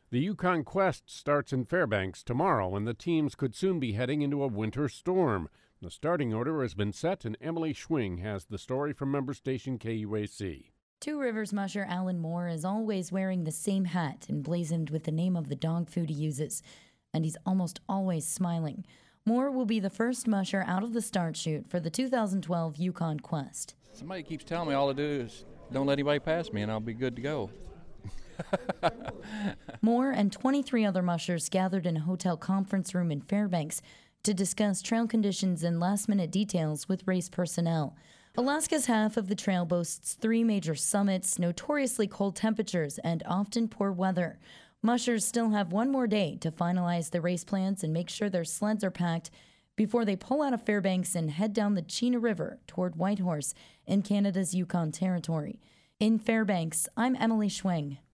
The Yukon Quest starts in Fairbanks tomorrow, and the teams could soon be heading into a winter storm. The starting order has been set, and Emily Schwing has the story from member station KUAC. Two Rivers musher Alan Moore is always wearing the same hat emblazoned with the name of the dog food he uses, and he's almost always smiling. Moore will be the first musher out of the start chute for the 2012 Yukon Quest. Somebody keeps telling me all I do is don't let anybody pass me and I'll be good to go. Moore and 23 other mushers gathered in a hotel conference room in Fairbanks to discuss trail conditions and last-minute details with race personnel. Alaska's half of the trail boasts three major summits, notoriously cold temperatures, and often poor weather. Mushers still have one more day to finalize their race plans and make sure their sleds are packed before they pull out of Fairbanks and head down the Chena River toward Whitehorse in Canada's Yukon Territory. In Fairbanks, I'm Emily Schwing.